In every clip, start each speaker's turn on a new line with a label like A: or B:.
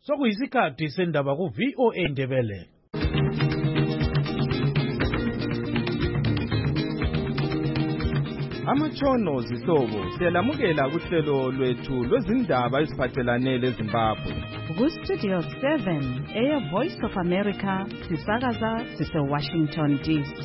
A: sokuyisikhathi sendaba ku-VOA Ndebele.
B: Amatshono zihlobo siyalamukela kuhlelo lwethu lwezindaba eziphathelane leZimbabwe.
C: Ku-Studio 7 Air Voice of America sisakaza sise-Washington DC.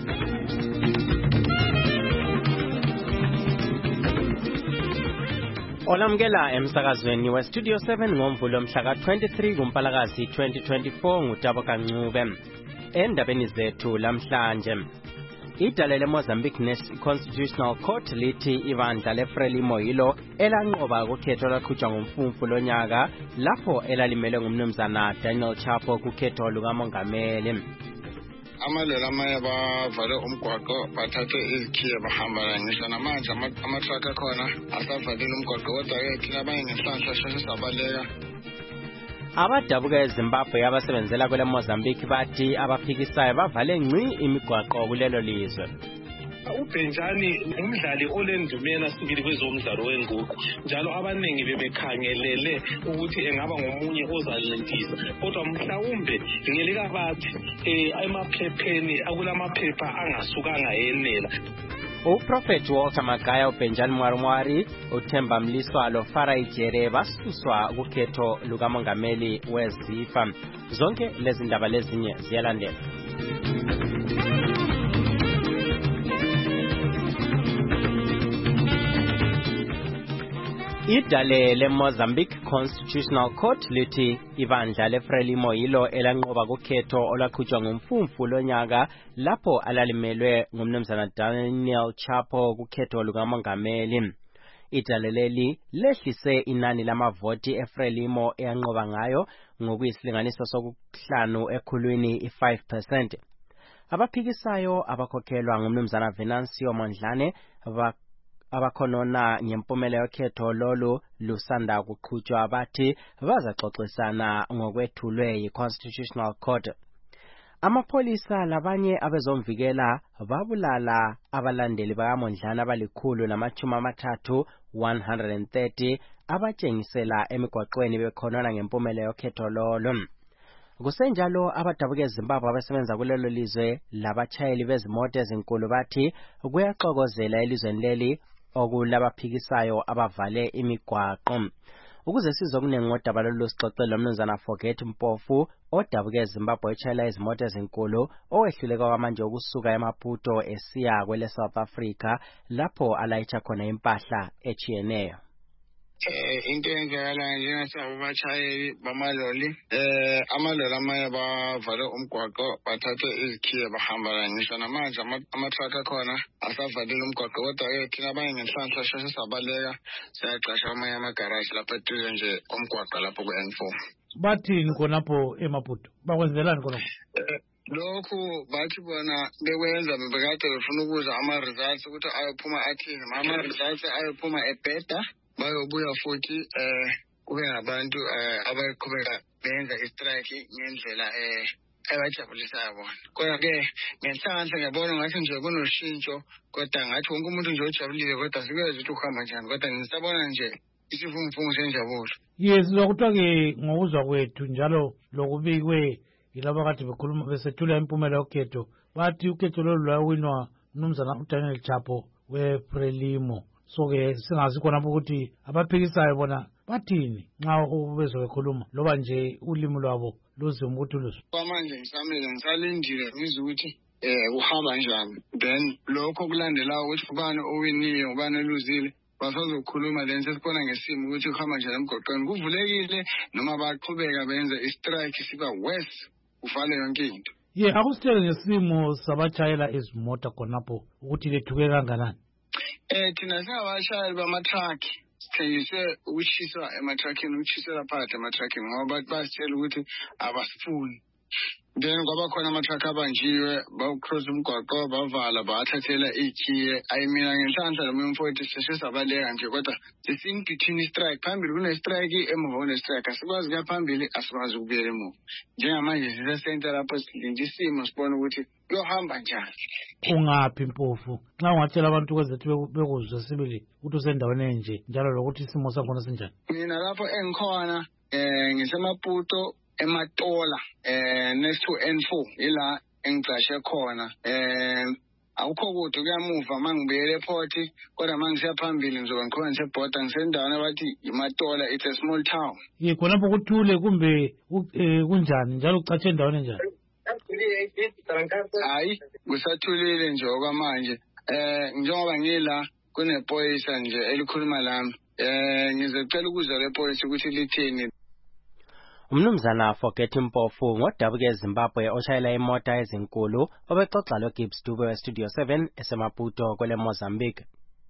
D: Olamukela emsakazweni we-Studio 7 ngomvulo mhla ka-23 kuMpalakazi 2024 nguTabo Kancube. Endabeni zethu lamhlanje, idale leMozambique Constitutional Court lithi ibandla leFrelimo yilo elanqoba kukhetho lwaqhutshwa ngumfumfu lonyaka lapho elalimele ngumnumzana Daniel Chapo kukhetho lukamongameli.
E: Amalelo amanye bavale umgwaqo bathathe izikhiye bahamba ngisho namanje amatraka akhona asavalile umgwaqo kodwa-ke thina abanye ngenhlanhla sheshe sabaleka.
D: Abadabuka eZimbabwe abasebenzela kwele Mozambique bathi abaphikisayo bavale ngci imigwaqo kulelo lizwe.
F: uBenjani umdlali olendumela asukile kwezomdlalo wenguqu njalo abaningi bebekhangelele ukuthi engaba ngomunye ozalentisa kodwa mhlawumbe ngelika bathi emaphepheni akulamaphepha angasukanga yenela.
D: Uprofeti Walter Magaya, uBenjani Mwarumwari, uThemba Mliswalo, Farai Jere basuswa kukhetho lukamongameli weZIFA. Zonke lezi ndaba lezinye ziyalandela. Idale leMozambique Constitutional Court lithi ibandla leFrelimo yilo elanqoba kukhetho olwaqhutshwa ngumfumfu lonyaka lapho alalimelwe ngumnumzana Daniel Chapo kukhetho lukamongameli. Idale leli lehlise inani lamavoti eFrelimo eyanqoba ngayo ngokuyisilinganiso sokuhlanu ekhulwini i-5%. Abaphikisayo abakhokhelwa ngumnumzana Venancio Mondlane abakhonona ngempumela yokhetho lolu lusanda kuqhutshwa bathi bazaxoxisana ngokwethulwe yi-Constitutional Court. Amapholisa labanye abezomvikela babulala abalandeli bakaMondlane abali-130 130 abatshengisela emigwaqweni bekhonona ngempumela yokhetho lolu. Kusenjalo abadabuka eZimbabwe abasebenza kulelo lizwe labatshayeli bezimoto ezinkulu bathi kuyaxokozela elizweni leli okulabaphikisayo abavale imigwaqo. Ukuze sizokunengi ngodaba lolu sixoxele umnumzana Forget Mpofu odabuka eZimbabwe etshayela izimoto ezinkulu owehluleka kwamanje ukusuka eMaputo esiya kwele South Africa lapho alayitsha khona impahla echiyeneyo.
E: Into eyenzakalayo njengasabo batshayeli bamaloli amaloli amanye bavale umgwaqo bathathe izikhiye bahamba ngisho namanje amatraka akhona asavalile umgwaqo kodwa-ke thina abanye ngenhlanhla sheshe sabaleka sayaqasha amanye amagaraji lapho eduze nje omgwaqo lapho ku-N4.
A: Bathini khonapho eMaputo? Bakwenzelani khonapho?
E: Lokhu bathi bona bekwenza bebekade befuna ukuza ama-results ukuthi ayophuma athini. Ama-results ayophuma ebheda bayobuya futhi kube ngabantu abaqhubeka benza istrike ngendlela abajabulisayo bona. Kodwa-ke ngenhlanhla ngiyabona ngathi nje kunoshintsho kodwa ngathi wonke umuntu nje ojabulile kodwa sikwazi ukuthi uhamba njani kodwa ngisabona nje isivunguvungu senjabulo.
A: Yes, lokuthiwa-ke ngokuzwa kwethu njalo lokubikwe yilabo kade bekhuluma besethula impumela yokhetho bathi ukhetho lolu lwawinwa umnumzana uDaniel Chapo weFrelimo. So-ke singazi khonapho ukuthi abaphikisayo bona bathini nxa bezobekhuluma loba nje ulimi lwabo luzima ukuthi luzwe.
E: Kwamanje ngisamile ngisalindile ngizwe ukuthi kuhamba njani, then lokho kulandelayo ukuthi ubani owiniwe ubani eluzile basazokhuluma then sesibona ngesimo ukuthi kuhamba njani emgwaqweni. Kuvulekile noma baqhubeka benze istrike siba worse uvale yonke into.
A: Akusitshele ngesimo sabatshayela izimota khonapho ukuthi lethuke kanganani.
E: Thina singabashayeli bamatraki sithengiswe ukushiswa ematrakhini ukushisela phakathi ematrakhini ngoba basitshela ukuthi abasifuni. Then kwaba khona amatraki abanjiwe bawucross umgwaqo bavala bathathela ikhiye. Mina ngenhlanhla lo mfowethu seshe sabaleka nje kodwa sesing between strike phambili kunestrike emuva kunestrike asikwazi kuya phambili asikwazi ukubuyela emuva. Njengamanje sisesenta lapho silinde isimo sibona ukuthi kuyohamba njani.
A: Ungaphi Mpofu nxa ungatshela abantu kwezethu bekuzwe sibili ukuthi usendaweni enje njalo lokuthi isimo sakhona sinjani?
E: Mina lapho engikhona ngisemaputo eMatola next to N4 ila engicashe khona awukho kude kuyamuva mangibuyele ePort kodwa mangisiya phambili ngizoba ngikhona ngisebhoda ngisendaweni abathi iMatola, it's a small town.
A: Khonapho kuthule kumbe kunjani njalo ucatshe endaweni enjani?
E: Hayi kusathulile nje okwamanje njengoba ngila kunephoyisa nje elikhuluma lami ngizocela ukuzwa lephoyisa ukuthi lithini.
D: Umnumzana Forget Mpofu ngodabuke eZimbabwe oshayela imota ezinkulu obexoxa loGibbs Dube weStudio 7 esemaputo kwele Mozambique.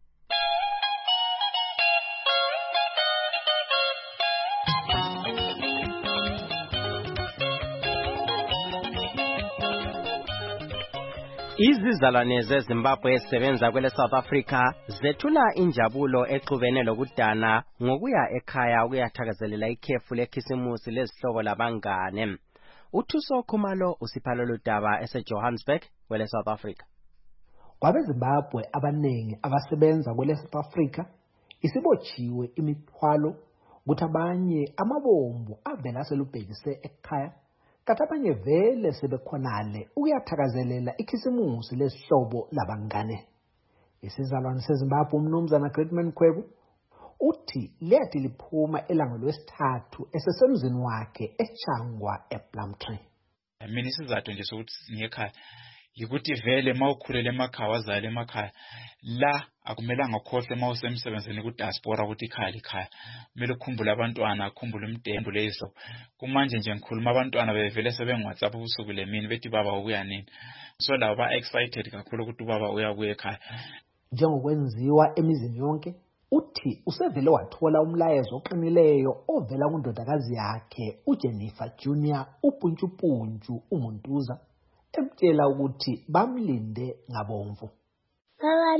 D: Izizalwane zeZimbabwe ezisebenza kwele South Africa zethula injabulo exubene lokudana ngokuya ekhaya ukuyathakazelela ikhefu lekhisimusi lezihlobo labangane. Uthuso Khumalo usiphalo ludaba eseJohannesburg kwele South Africa.
G: KwabeZimbabwe abaningi abasebenza kwele South Africa isibotshiwe imithwalo ukuthi abanye amabombo avela selubhekise ekhaya kanti abanye vele sebekhonale ukuyathakazelela ikhisimusi lesihlobo labangane. Isizalwane seZimbabwe umnumzana Greatman Kwebu uthi liyathi liphuma elanga lwesithathu esesemzini wakhe eChangwa ePlumtree.
H: Mina isizathu nje sokuthi ngekhaya yikuthi vele mawukhulele emakhaya wazala emakhaya la akumelanga ukhohle mawusemsebenzini ku diaspora ukuthi ikhaya kumele ukhumbule abantwana ukhumbule umdembu lezo kumanje nje ngikhuluma abantwana bevele sebengu-WhatsApp ubusuku lemini bethi baba ubuya nini so labo ba excited kakhulu ukuthi ubaba uyabuya ekhaya.
G: Njengokwenziwa emizini yonke uthi usevele wathola umlayezo oqinileyo ovela kundodakazi yakhe uJennifer Junior upuntshupuntshu uMuntuza emtshela ukuthi bamlinde ngabomvu.
I: Baba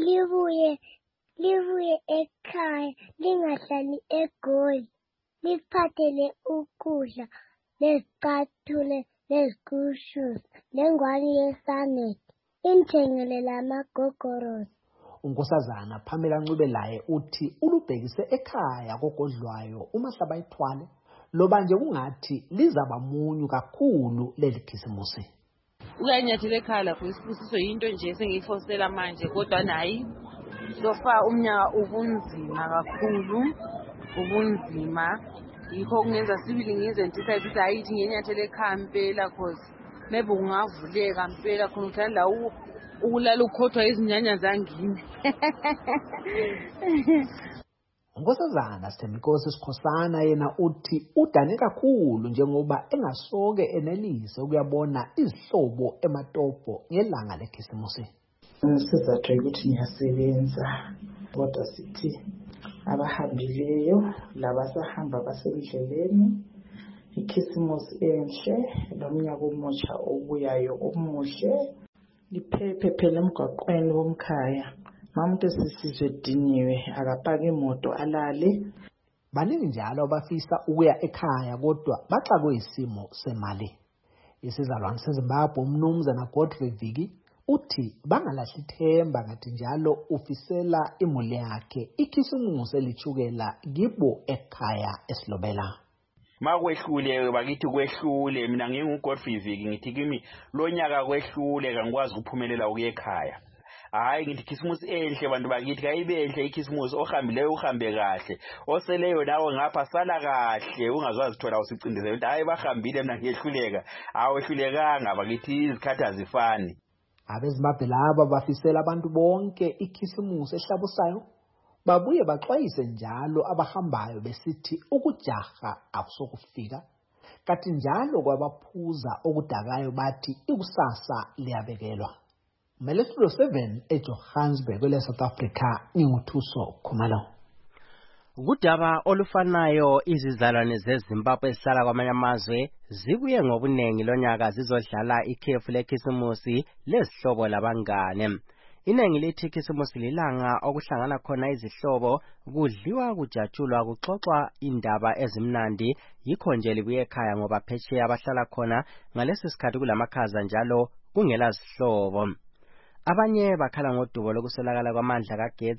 I: libuye ekhaya lingahlali eGoli liphathele ukudla nezicathulo nezikushus nengwani yesanet inthengele lamagogorosi.
G: Unkosazana Pamela Ncubelaye uthi ulubhekise ekhaya kogodlwayo umahlaba ithwale loba nje kungathi lizaba munyu kakhulu leli khisimusi.
J: Uyanyathela ekhaya lapho isibusiso yinto nje sengiyifosela manje kodwa nayi sofa umnyaka ubunzima kakhulu ubunzima yikho kungenza sibili ngizentisa ukuthi ayithi ngenyathela ekhaya mpela cause maybe ungavuleka mpela khona uthanda ukulala ukhothwa izinyanya zangini.
G: Unkosazana Sithembinkosi Sikhosana yena uthi udane kakhulu njengoba engasoke enelise ukuyabona izihlobo eMatopo ngelanga lekhisimusi.
K: Sizathu ukuthi ngiyasebenza kodwa sithi abahambileyo labasahamba basendleleni ikhisimusi enhle lomnyaka omutsha obuyayo omuhle liphephe phela emgwaqweni womkhaya. Mamuntu sisizwe ediniwe akapaka imoto alale.
G: Baningi njalo abafisa ukuya ekhaya kodwa baxakwe isimo semali. Isizalwane seZimbabwe umnumzana Godfrey Viki uthi bangalahli ithemba ngathi njalo ufisela imuli yakhe ikhisimusi elithukela kibo ekhaya esilobela.
L: Makwehlule bakithi kwehlule mina nginguGodfrey Viki ngithi kimi lonyaka kwehlule kangikwazi ukuphumelela ukuya ekhaya. Hayi ngithi ikhisimusi enhle bantu bakithi kayibenhle ikhisimusi ohambileyo uhambe kahle oseleyo nawe ngapha sala kahle ungazwazi thola usicindezela ukuthi hayi bahambile mina ngiyehluleka awehlulekanga bakithi izikhathi azifani.
G: AbeZimbabwe laba bafisela abantu bonke ikhisimusi ehlabusayo babuye baxwayise njalo abahambayo besithi ukujaha akusokufika kanti njalo kwabaphuza okudakayo bathi ikusasa liyabekelwa. Studio 7 eJohannesburg kwele South Africa nginguthuso Khumalo.
D: Kudaba olufanayo izizalwane zeZimbabwe ezihlala kwamanye amazwe zibuye ngobunengi lonyaka zizodlala ikhefu lekhisimusi lezihlobo labangane. Inengi lithi ikhisimusi lilanga okuhlangana khona izihlobo kudliwa kujatshulwa kuxoxwa indaba ezimnandi yikho nje libuye ekhaya ngoba phetsheya abahlala khona ngalesi sikhathi kulamakhaza njalo kungela zihlobo. Abanye bakhala ngodubo lokuswelakala kwamandla kagetsi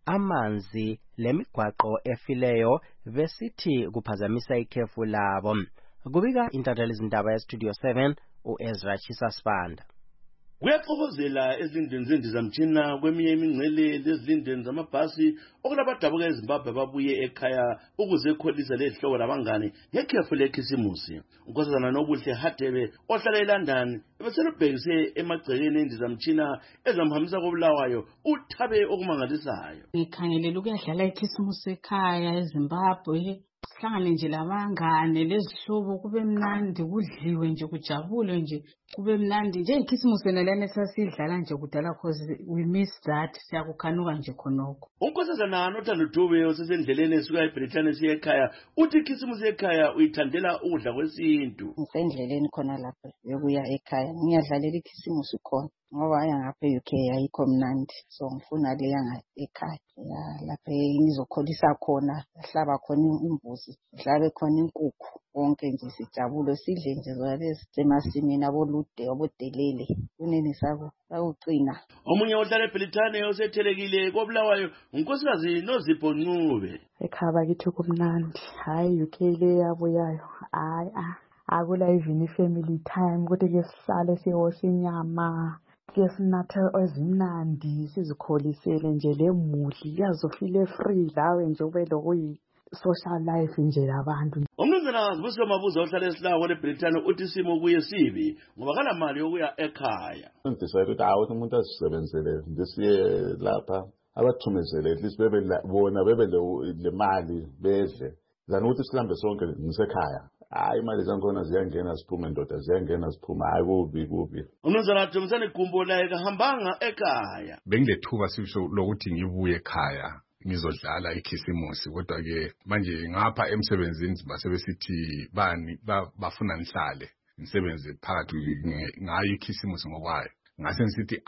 D: amanzi lemigwaqo efileyo besithi kuphazamisa ikhefu labo. Kubika intatheli izindaba yeStudio 7 uEzra Chisasibanda.
M: Kuyaxokozela ezindeni zendizamtshina kweminye imingcele lezindeni zamabhasi okulabadabuka eZimbabwe babuye ekhaya ukuze ekholisa lehlobo labangane ngekhefu lekhisimusi. Unkosazana Nobuhle Hadebe ohlala eLondon ebeselubhekise emagcekeni endizamtshina ezamhambisa koBulawayo uthabe okumangalisayo.
N: Ngikhangelela ukuyadlala ikhisimusi ekhaya eZimbabwe. Sihlangane nje labangane lezihlobo kube mnandi kudliwe nje kujabule nje kube mnandi nje ikhisimusi wena lana sasidlala nje kudala cause we miss that siyakukhanuka nje khonoko.
M: Unkosazana Nothando Dube osesendleleni esuka eBritani esiya ekhaya uthi ikhisimusi ekhaya uyithandela ukudla kwesintu.
O: Ngisendleleni khona lapha yokuya ekhaya ngiyadlalela ikhisimusi khona ngoba ngapha eUK ayikho mnandi so ngifuna le yanga ekhaya lapha ngizokholisa khona hlaba khona imbuzi hlabe khona inkukhu wonke nje sijabule sidle nje zalezi emasimini abolude obodelele kunini sako awucina.
M: Omunye ohlala eBritani osethelekile koBulawayo unkosikazi Nozipho Ncube.
P: Ekhaya bakithi kumnandi hayi UK le yabuyayo hayi akula even family time kodwa ke sihlale siyosha inyama ke sinatha ezimnandi sizikholisele nje lemudli yazofile free lawe nje ube lokuyi social life nje labantu.
M: Umnumzana Zibusiso Mabuza ohlala eSilawo leBritani uthi isimo kuye sibi ngoba kana mali yokuya ekhaya.
Q: Ndisayile ukuthi awuthi umuntu azisebenzele ndisiye lapha abathumezele at least bebe bona bebe le mali bedle zani ukuthi silambe sonke ngisekhaya. Hayi imali zakhona ziyangena siphume ndoda ziyangena siphuma hayi kubi.
M: Umnumzana Dumisani Gumbo la ekahambanga ekhaya.
R: Bengilethuba sisho lokuthi ngibuye ekhaya ngizodlala ikhisimusi kodwa ke manje ngapha emsebenzini basebesithi bani bafuna ngihlale ngisebenze phakathi ngayo ikhisimusi ngokwayo. Ngase ngisithi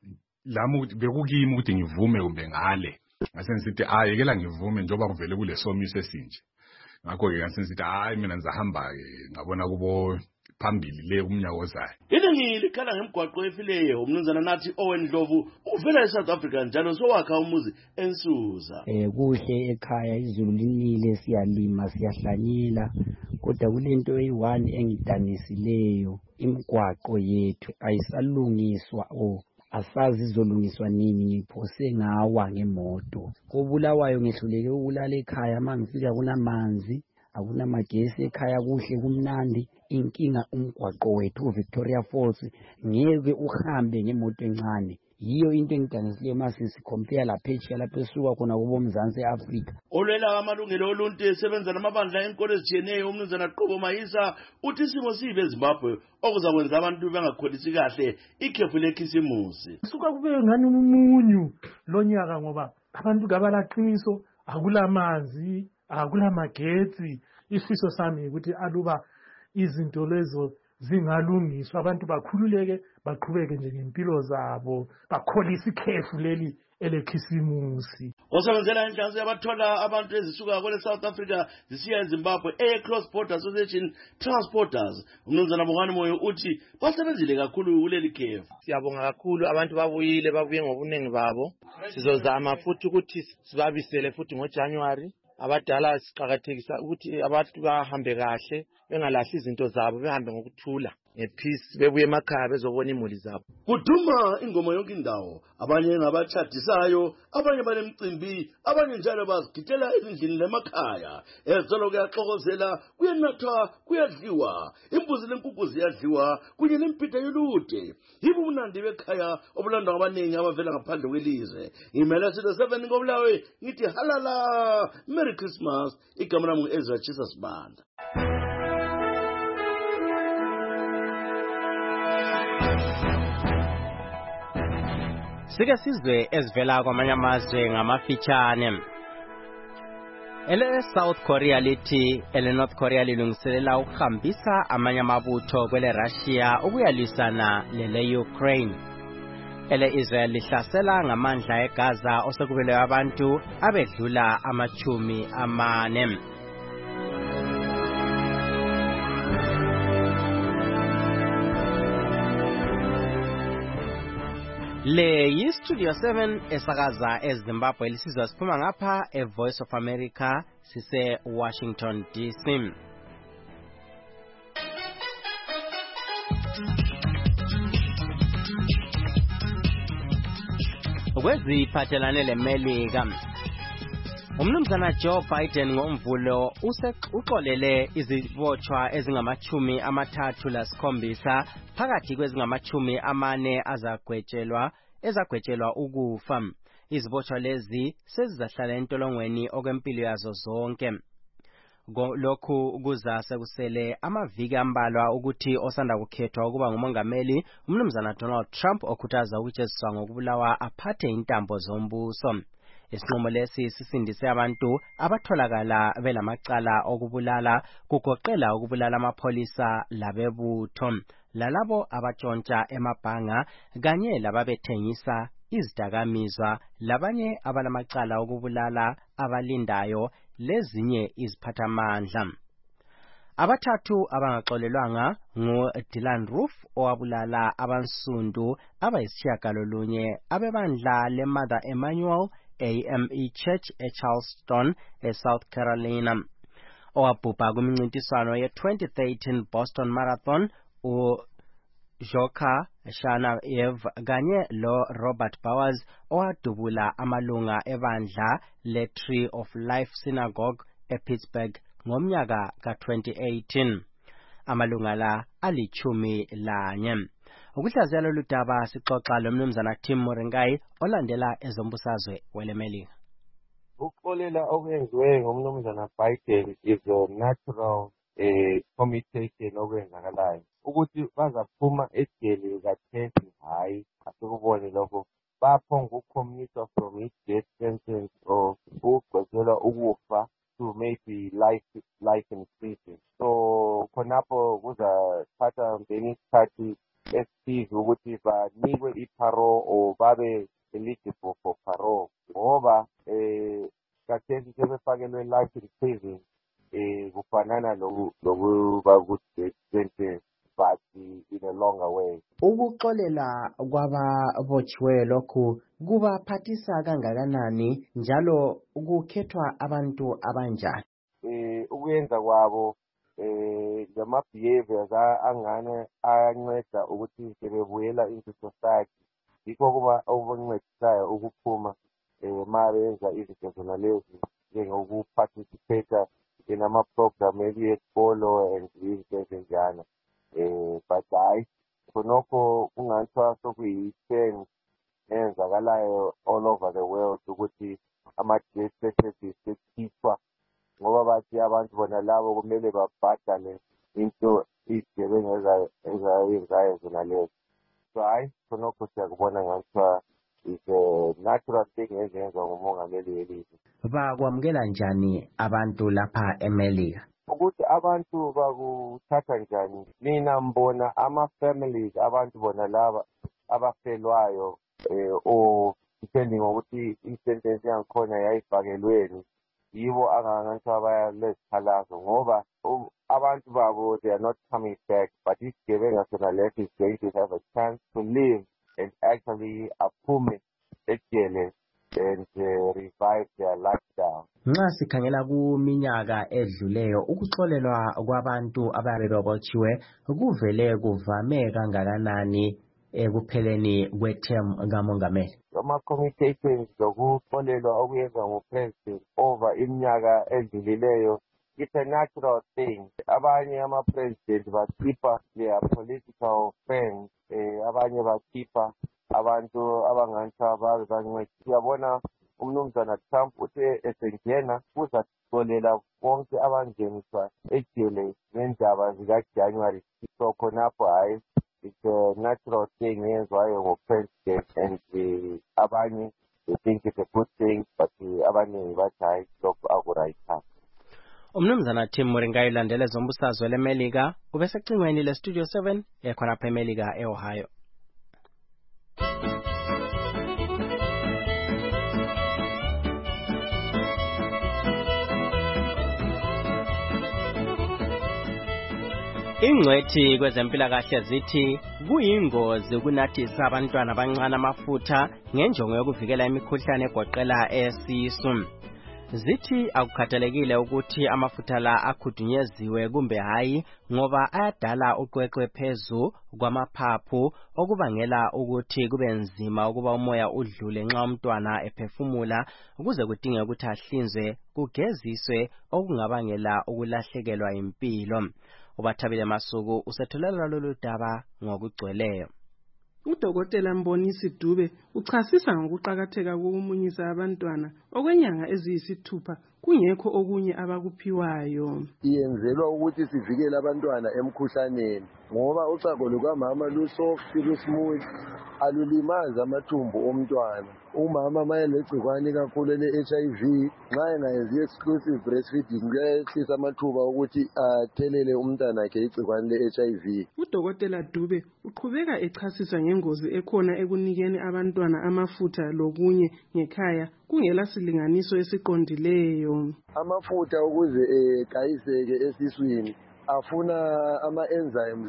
R: lami bekukimi ukuthi ngivume kumbe ngale. Ngase ngisithi yekela ngivume njoba kuvele kule somiso esinje. Ngakho ke ngase ngisithi mina ngizahamba ke ngabona kubo phambili le umnyaka ozayo.
M: Iningi likhala ngemgwaqo efileyo umnumzana nathi Owen Ndlovu uvela eSouth Africa njalo sowakha umuzi eNsusa.
S: Kuhle ekhaya izulu linile siyalima siyahlanyela kodwa kulento eyi1 engidanisileyo imigwaqo yethu ayisalungiswa asazi izolungiswa nini ngiphose ngawa ngemoto. KoBulawayo ngehluleke ukulala ekhaya mangifika kunamanzi akunamagesi ekhaya kuhle kumnandi inkinga umgwaqo wethu Victoria Falls ngeke uhambe ngemoto encane. Yiyo into engidanisileyo mase sicompare laphetsheya lapho esuka khona kubo Mzansi Afrika.
M: Olwela amalungelo oluntu esebenza namabandla enkolo ezijiyeneyo umnumzana Qobo Mayisa uthi isimo sibe eZimbabwe okuzakwenza abantu bengakholisi kahle ikhefu lekhisimusi.
A: Suka kube ngani umunyu lonyaka ngoba abantu kabalaqiniso akulamanzi akulamagetsi. Isifiso sami ukuthi aluba izinto lezo zingalungiswa abantu bakhululeke baqhubeke nje ngempilo zabo bakholisa ikhefu leli elekhisimusi.
M: Osebenzela inhlansi yabathola abantu ezisuka kwele South Africa zisiya eZimbabwe Cross Border Association Transporters umnumzana Bongani Moyo uthi basebenzile kakhulu kuleli khefu.
T: Siyabonga kakhulu abantu babuye ngobuningi babo. Sizozama futhi ukuthi sibabisele futhi ngoJanuary. Abadala siqhakathekisa ukuthi abantu bahambe kahle bengalahli izinto zabo behambe ngokuthula ngepeace bebuye emakhaya bezobona imuli zabo.
M: Kuduma ingoma yonke indawo abanye ngabachadisayo abanye banemicimbi abanye njalo bazigidela ezindlini lemakhaya ezolo kuyaxokozela kuyenathwa kuyadliwa imbuzi lenkukhu ziyadliwa kunye nempita yolude yibo ubunandi bekhaya obulandwa abaningi abavela ngaphandle kwelizwe. Ngimela Studio 7 ngoBulawayo ngithi halala Merry Christmas igama lami Ezra Chisasibanda.
D: Sike sizwe ezivela kwamanye amazwe ngamafitshane. South Korea lithi North Korea lilungiselela ukuhambisa amanye amabutho kwele Russia ukuyalisana lele Ukraine. Israel lihlasela ngamandla eGaza osekubele abantu abedlula 40. Le yi-Studio 7 esakaza eZimbabwe lisizwa siphuma ngapha eVoice of America sise Washington DC. Kweziphathelane leMelika, umnumzana Joe Biden ngomvulo uxolele izibotshwa ezingama-37 phakathi kwezingama-40 ezagwetshelwa ukufa. Izibotshwa lezi sezizahlala entolongweni okwempilo yazo zonke. Lokhu kuza sekusele amaviki ambalwa ukuthi osanda kukhethwa ukuba ngumongameli umnumzana Donald Trump okhuthaza ukujeziswa ngokubulawa aphathe intambo zombuso. Isinqumo lesi sisindise abantu abatholakala belamacala okubulala kugoqela ukubulala amapholisa labebutho lalabo abatshontsha emabhanga kanye lababethengisa izidakamizwa labanye abalamacala okubulala abalindayo lezinye iziphathamandla. Abathathu abangaxolelwanga nguDylan Roof owabulala abansundu abayisitshiyagalolunye abebandla leMother Emmanuel AME Church eCharleston, eSouth Carolina. Owabhubha kumincintiswano ye-2013 Boston Marathon uJoka Shanayev kanye loRobert Bowers owadubula amalunga ebandla leTree of Life Synagogue ePittsburgh ngomnyaka ka-2018. Amalunga la ali-11. Ukuhlaziya lolu daba sixoxa lomnumzana Tim Moringai olandela ezombusazwe weleMelika.
U: Ukuxolela okwenziwe ngomnumzana Biden is a natural commutation okwenzakalayo. Ukuthi bazaphuma ejele kathesi hayi asikubone lokho. Baphonga ukucommunicate from his death sentence or ukugqokelwa ukufa to maybe life in prison. So khonapho kuzathatha isikhathi esithize ukuthi banikwe iparole or babe eligible for parole ngoba kathesi sebefakelwe life in prison kufanana lokuba ku-sentence but in a longer way.
V: Ukuxolela kwababotshiweyo lokhu kubaphathisa kangakanani njalo ukukhethwa abantu abanjani?
U: Ukuyenza kwabo lama-behaviors angane ayanceda ukuthi sebebuyela into society. Yikho kuba okuncedisayo ukuphuma ma benza izinto zona lezi njengokuparticipate in ama-program esikolo and izinto ezinjana. But hayi khonokho kungathiwa sokuyi-trend eyenzakalayo all over the world ukuthi ama-death sentences sekhishwa ngoba bathi abantu bona labo kumele babhadale into izigebengu ezayenzayo zona lezo. So hayi khonokho siyakubona ngathiwa is a natural thing ezenzwa ngumongameli welizwe.
V: Bakwamukela njani abantu lapha eMelika?
U: Ukuthi abantu bakuthatha njani, mina mbona ama-families abantu bona laba abafelwayo or depending ngokuthi i-sentence yangikhona yayifakelweni yibo angangathiwa bayalezikhalazo ngoba abantu babo they are not coming back, but isigebenga sona leso is going to have a chance to live and actually aphume ejele and revive their lifestyle.
V: Nxa sikhangela kuminyaka edluleyo ukuxolelwa kwabantu ababe babotshiwe kuvele kuvame kangakanani ekupheleni kwethemu kamongameli?
U: Ama-communications zokuxolelwa okuyenzwa ngupresident over iminyaka edlulileyo it's a natural thing. Abanye ama-president bakhipha their political friends, abanye bakhipha abantu abangantsha bancedi. Siyabona umnumzana Trump uthe esengena uzaxolela bonke abangeniswa ejele ngendaba zikaJanuary. So khonapho hayi it's a natural thing yenziwayo ngo-president and abanye they think it's a good thing but abaningi bathi hayi lokhu akurayithanga.
D: Umnumzana Tim Moringai ulandele ezombusazwe leMelika ubesecingweni leStudio 7 ekhonapha eMelika eOhio. Ingcwethi kwezempilakahle zithi kuyingozi ukunathisa abantwana abancane amafutha ngenjongo yokuvikela imikhuhlane egoqela esisu. Zithi akukhathalekile ukuthi amafutha la akhudunyeziwe kumbe hayi ngoba ayadala uqweqwe phezu kwamaphaphu okubangela ukuthi kube nzima ukuba umoya udlule nxa umntwana ephefumula ukuze kudinge ukuthi ahlinzwe kugeziswe okungabangela ukulahlekelwa impilo. Ubathabile Masuku usethulela lolu daba ngokugcweleyo.
B: Udokotela Mbonisi Dube uchasisa ngokuqakatheka kokumunyisa abantwana okwenyanga eziyisithupha kungekho okunye abakuphiwayo.
C: Iyenzelwa ukuthi sivikele abantwana emkhuhlaneni ngoba uchago lukamama lusoft lusmooth alulimazi amathumbu omntwana. Umama mayelegcikwane kakhulu le-HIV nxa engayenzi exclusive breastfeeding kuyehlisa amathuba ukuthi athelele umntwana wakhe igcikwane le-HIV.
B: Udokotela Dube uqhubeka echasisa ngengozi ekhona ekunikeni abantwana amafutha lokunye ngekhaya kungela silinganiso esiqondileyo.
C: Amafutha ukuze egayiseke esiswini afuna ama-enzymes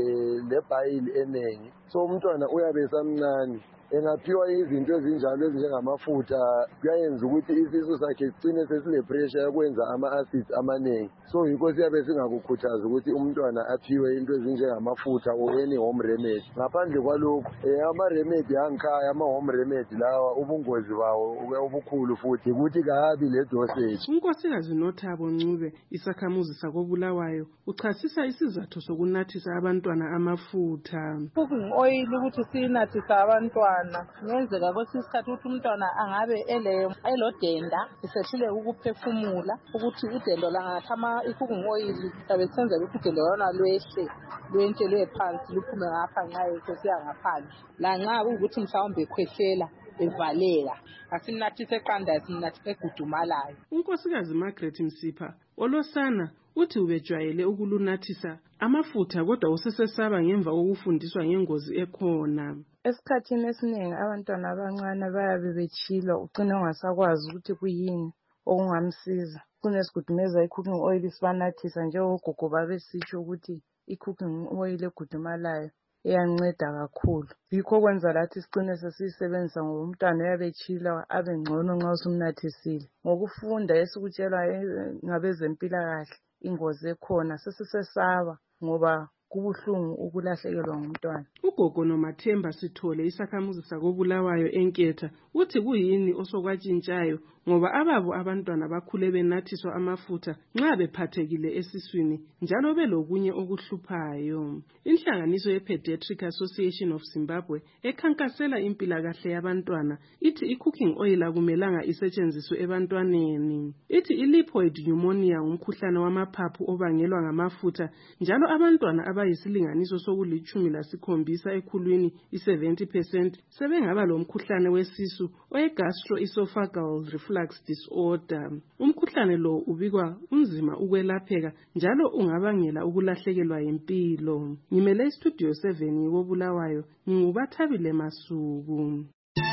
C: lebhayili enengi, so umntwana uyabe esamncane. Engaphiwa izinto ezinjalo ezinjengamafutha kuyayenza ukuthi isisu sakhe sicine sesile-pressure yokwenza ama-acids amaningi. So yikho siyabe singakukhuthaza ukuthi umntwana aphiwe into ezinjengamafutha or any home remedy. Ngaphandle kwalokho ama-remedy angikhaya, ama-home remedy lawa ubungozi bawo obukhulu futhi ukuthi kabi le dosage.
B: Unkosikazi Nothabo Ncube isakhamuzi sakoBulawayo uchasisa isizathu sokunathisa abantwana amafutha.
W: Cooking oil ukuthi sinathisa abantwana ngenzeka kwesinye isikhathi ukuthi umntwana angabe elodenda esehlule ukuphefumula ukuthi udendo langathama i-cooking oil sabe senza ukuthi udendo lwana lwehle lwentshe lwephansi luphume ngapha nxa esesiya ngaphandle lanxa ukuthi mhlawumbe ekhwehlela evaleka asimnathise eqanda simnathise egudumalayo.
B: Unkosikazi Margaret Msipha olosana uthi ubejwayele ukulunathisa amafutha kodwa usesesaba ngemva kokufundiswa ngengozi ekhona.
X: Esikhathini esiningi abantwana abancane bayabe betshilwa ucine ungasakwazi ukuthi kuyini okungamsiza. Kunesigudumeza i-cooking oil sibanathisa njengogogo babesitsho ukuthi i-cooking oil egudumalayo iyanceda kakhulu. Yikho kwenza lathi sicine sesiyisebenzisa ngoba umntwana uyabe etshila abe ngcono nxa usumnathisile. Ngokufunda esikutshelwa ngabezempilakahle ingozi ekhona sesisesaba ngoba kubuhlungu ukulahlekelwa ngumntwana.
B: Ugogo Nomathemba Sithole isakhamuzi sakoBulawayo eNketha uthi kuyini osokwatshintshayo ngoba ababo abantwana bakhule benathiswa amafutha nxa bephathekile esiswini njalo belokunye okuhluphayo. Inhlanganiso ye-Pediatric Association of Zimbabwe ekhankasela impilakahle yabantwana ithi i-cooking oil akumelanga isetshenziswe ebantwaneni. Ithi i-lipoid pneumonia ngumkhuhlane wamaphaphu obangelwa ngamafutha njalo abantwana abayisilinganiso soku17 ekhulwini i70% sebengaba lomkhuhlane wesisu oye-gastroesophageal reflux disorder. Umkhuhlane lo ubikwa unzima ukwelapheka njalo ungabangela ukulahlekelwa impilo. Ngimele istudio 7 koBulawayo ngingubathabile Masuku.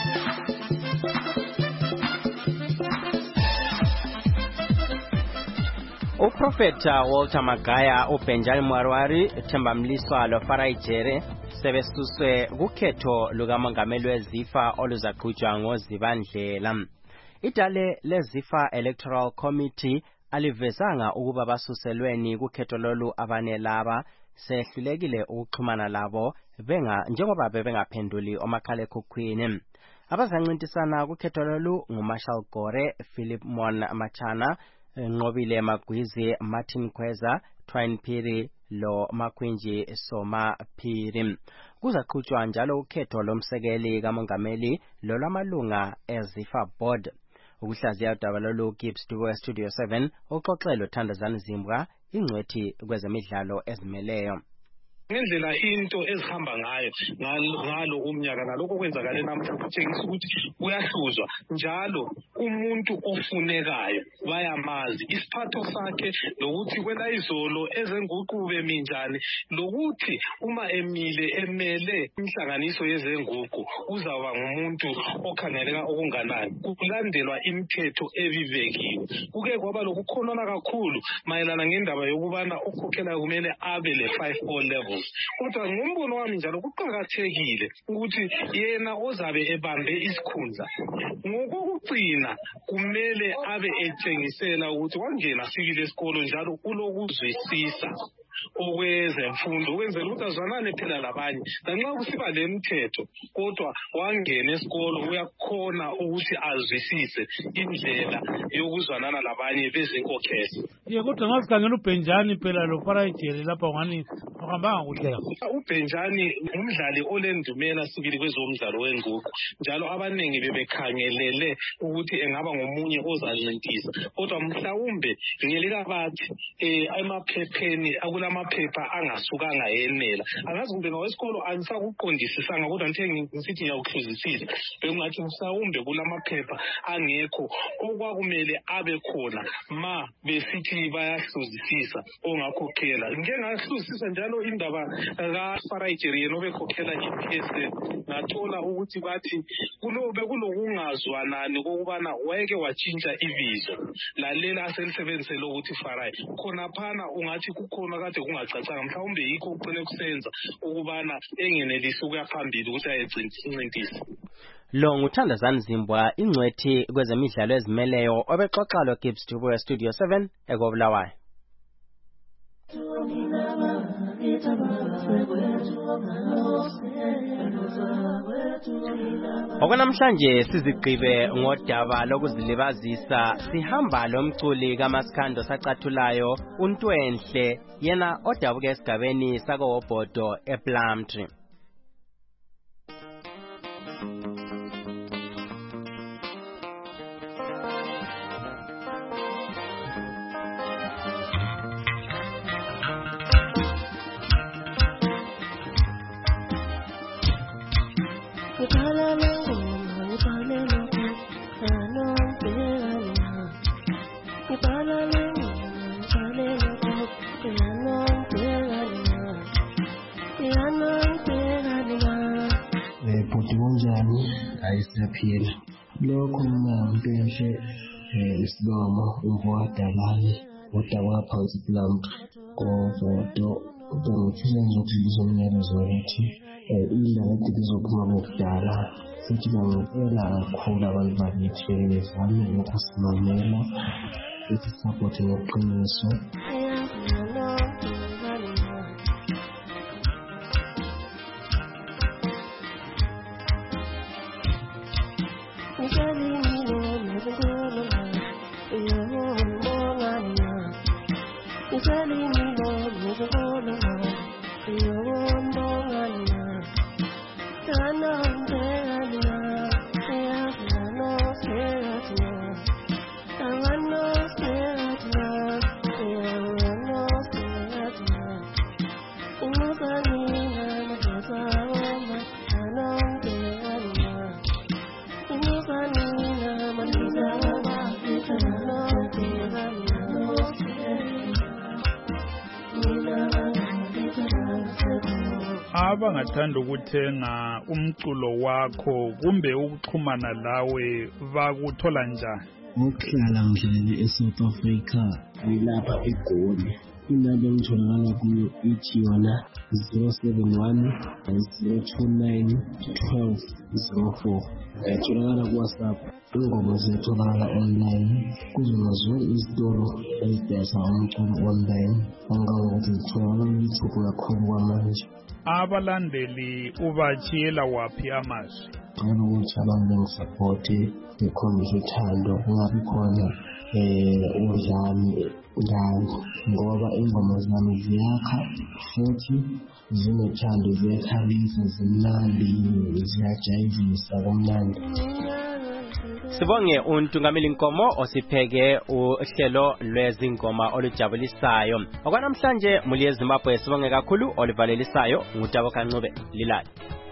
D: Uprofeta Walter Magaya, uBenjamin Mwarwari, Themba Mliswa loFarai Jere sebesuswe kukhetho lukamongameli weZIFA oluzaqhutshwa ngoZibandlela. Idale leZIFA Electoral Committee alivezanga ukuba basuselweni kukhetho lolu abanelaba sehlulekile ukuxhumana labo njengoba bengaphenduli omakhalekhukhwini. Abazancintisana kukhetho lolu nguMarshall Gore, Philip Mon Machana, Nqobile Magwizi, Martin Kweza, Twine Phiri lo Makhwinji Soma Phiri. Kuzaqhutshwa njalo ukhetho lomsekeli kamongameli lolwamalunga eZIFA Board. Ukuhlaziya udaba lolu Gibbs Duwe Studio 7 uxoxelo Thandazani Zimbwa ingcwethi kwezemidlalo ezimeleyo.
E: ngendlela into ezihamba ngayo ngalo umnyaka nalokho kwenzakale namhlanje kutshengisa ukuthi uyahluzwa njalo umuntu ofunekayo bayamazi isiphatho sakhe lokuthi kwela izolo ezenguqu beminjani lokuthi uma emele inhlanganiso yezenguqu uzaba ngumuntu okhangeleka okunganani kulandelwa imithetho evivekiwe kuke kwaba lokukhonona kakhulu mayelana ngendaba yokubana okhokhela kumele abe le 5 levels kodwa ngombono wami njalo kuqhakathekile ukuthi yena ozabe ebambe isikhundla ngokugcina kumele abe etshengisela ukuthi wangena sikile esikolo njalo ulokuzwisisa okwezemfundo ukwenzela ukuthi azwanane phela labanye lanxa kusiba lemithetho kodwa wangena esikolo uyakhona ukuthi azwisise indlela yokuzwanana labanye bezinkokheli
A: kodwa ngasikhangela uBenjani phela lo Farajeli lapha ngani uhambanga kuhle
E: uBenjani umdlali olendumela sibili kwezomdlalo wenguqu njalo abaningi bebekhangelele ukuthi engaba ngomunye ozancintisa kodwa mhlawumbe ngelika bathi emaphepheni amaphepha angasukanga yenela angazi kumbe ngawesikolo angisakuqondisisanga kodwa ngisithi ngiyawuhluzisisa bengathi mhlawumbe kulamaphepha angekho okwakumele abe khona ma besithi bayahluzisisa ongakhokhela ngeke ngahluzisisa njalo indaba kaFarajeri yena obekhokhela iphese ngathola ukuthi bathi bekulokungazwanani kokubana wayeke watshintsha ibizo lalela aselisebenzisela ukuthi Farai khona phana ungathi kukhona kade kungacacanga mhlawumbe yikho ucele kusenza ukubana engenelisi ukuya phambili ukuthi ayencintisa
D: lo nguthandazani Zimbwa ingcwethi kwezemidlalo ezimeleyo obexoxa lo Gibbs Dubo Studio 7 eKobulawayo Okunamhlanje sizigqibe ngodaba lokuzilibazisa sihamba lomculi kaMaskando sacathulayo uNtwenhle yena odabuka esigabeni sakoHobhodo ePlumtree
F: Ayisiyaphila lokho Mntenhle isilomo umvodalane udaba phansi Plumtree kovodo ubengifisa ngizokudlisa umyalezo wokuthi indaba edizophuma ngokudala futhi bangicela kakhulu abantu bakithi bezame ukusimamela futhi support ngoqiniso
H: abangathanda ukuthenga umculo wakho kumbe ukuxhumana lawe bakuthola njani
F: ukuhlala ngihlale eSouth Africa ngilapha eGoli imali engitholakala kuyo ithi yona 071 029 1204 etholakala kuWhatsApp ingoma zetholakala online kuzona zonke izitolo ezidayisa umculo online angangokuthi zitholakala ku-YouTube kakhulu kwamanje
H: abalandeli ubatshiyela waphi amazwi
F: ngicela ukuthi abantu bengisaphote ngikhombise uthando kungabi khona udlame ngani ngoba ingoma zami ziyakha futhi zinethando ziyakhalisa zimnandi ziyajayivisa kamnandi
D: Sibonge uNtungameli Nkomo osipheke uhlelo lwezingoma olujabulisayo. Okwanamhlanje muli eZimbabwe sibonge kakhulu olivalelisayo ngutabo kancube lilali.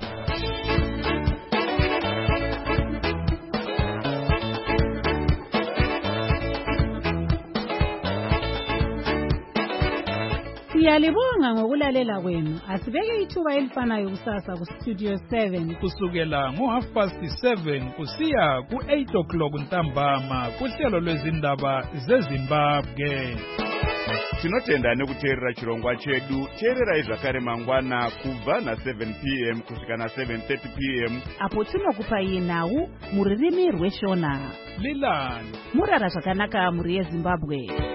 I: Siyalibonga ngokulalela kwenu. Asibeke ithuba elifanayo kusasa ku Studio 7
H: kusukela ngo7:30 kusiya ku8:00 ntambama kuhlelo lwezindaba zeZimbabwe.
J: Tinotenda nekuteerera chirongwa chedu. Teererai zvakare mangwana kubva na7 p.m. kusvika na7:30 p.m.
I: apo tinokupai nhau muririmi rweshona.
H: Lilani
I: Murara zvakanaka muri yeZimbabwe.